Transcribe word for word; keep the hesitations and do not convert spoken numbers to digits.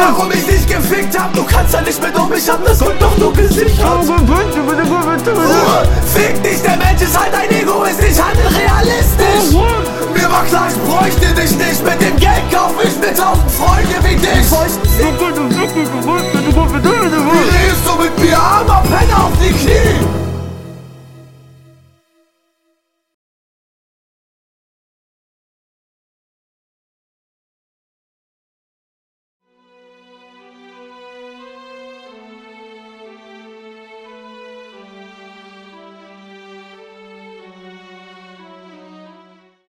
warum ich dich gefickt hab. Du kannst ja nicht mit um, ich hab das Gold doch nur gesichert. Ruhe, fick dich, der Mensch ist halt ein Egoist, ich handel realistisch. Mir war klar, ich bräuchte dich nicht, mit dem Geld kauf ich mir tausend Freunde wie dich. Wie redest du mit mir, armer Penner auf die Knie?